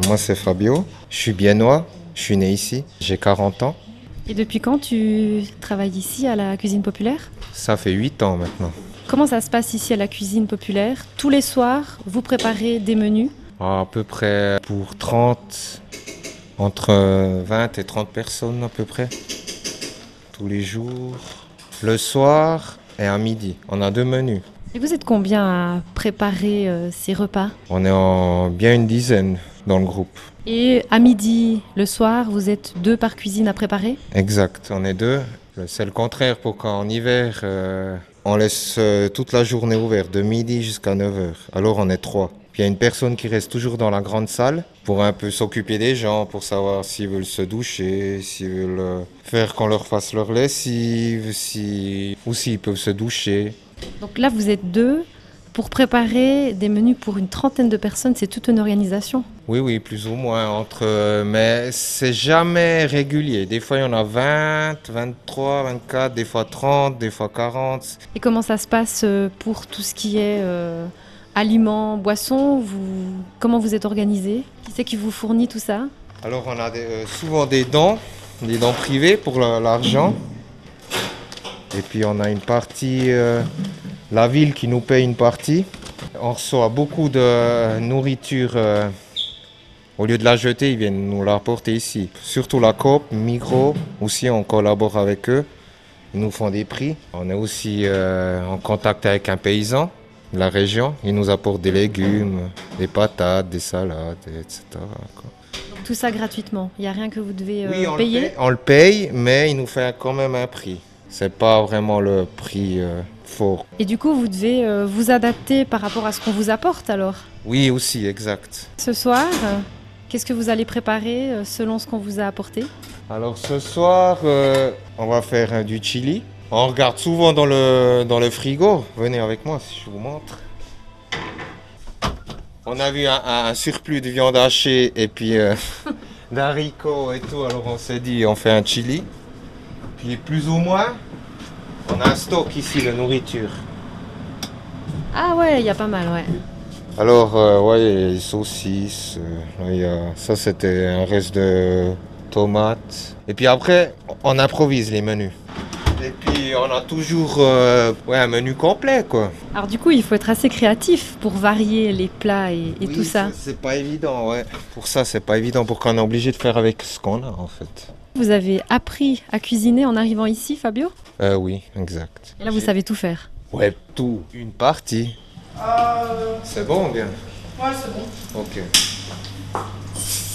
Moi c'est Fabio, je suis biennois, je suis né ici, j'ai 40 ans. Et depuis quand tu travailles ici à la cuisine populaire? Ça fait 8 ans maintenant. Comment ça se passe ici à la cuisine populaire? Tous les soirs, vous préparez des menus? À peu près pour 30, entre 20 et 30 personnes à peu près. Tous les jours, le soir et à midi. On a 2 menus. Et vous êtes combien à préparer ces repas? On est en bien une dizaine dans le groupe. Et à midi, le soir, vous êtes 2 par cuisine à préparer? Exact, on est 2. C'est le contraire pour quand en hiver, on laisse toute la journée ouverte, de midi jusqu'à 9h. Alors on est 3. Puis il y a une personne qui reste toujours dans la grande salle pour un peu s'occuper des gens, pour savoir s'ils veulent se doucher, s'ils veulent faire qu'on leur fasse leur lessive, ou s'ils peuvent se doucher. Donc là, vous êtes 2 pour préparer des menus pour une trentaine de personnes, c'est toute une organisation. Oui, plus ou moins. Mais c'est jamais régulier. Des fois, il y en a 20, 23, 24, des fois 30, des fois 40. Et comment ça se passe pour tout ce qui est aliments, boissons? Comment vous êtes organisé? Qui c'est qui vous fournit tout ça? Alors, on a souvent des dons privés pour l'argent. Et puis, on a une partie, la ville qui nous paye une partie. On reçoit beaucoup de nourriture. Au lieu de la jeter, ils viennent nous la apporter ici. Surtout la Coop, Migros, aussi on collabore avec eux. Ils nous font des prix. On est aussi en contact avec un paysan de la région. Il nous apporte des légumes, des patates, des salades, etc. Donc tout ça gratuitement, il n'y a rien que vous devez Oui, payer? on le paye, mais il nous fait quand même un prix. C'est pas vraiment le prix fort. Et du coup, vous devez vous adapter par rapport à ce qu'on vous apporte alors? Oui, aussi, exact. Ce soir, qu'est-ce que vous allez préparer selon ce qu'on vous a apporté? Alors ce soir, on va faire du chili. On regarde souvent dans le frigo. Venez avec moi si je vous montre. On a vu un surplus de viande hachée et puis d'haricots et tout. Alors on s'est dit on fait un chili. Puis plus ou moins, on a un stock ici de nourriture. Ah ouais, il y a pas mal, ouais. Alors ouais, il y a les saucisses. Ça c'était un reste de tomates. Et puis après, on improvise les menus. Et puis on a toujours un menu complet quoi. Alors du coup, il faut être assez créatif pour varier les plats et Oui, tout ça. C'est pas évident, ouais. Pour ça, c'est pas évident pour qu'on est obligé de faire avec ce qu'on a en fait. Vous avez appris à cuisiner en arrivant ici, Fabio? Oui, exact. Et là, vous savez tout faire. Ouais, tout. Une partie. C'est bon ou bien? Ouais, c'est bon. Ok.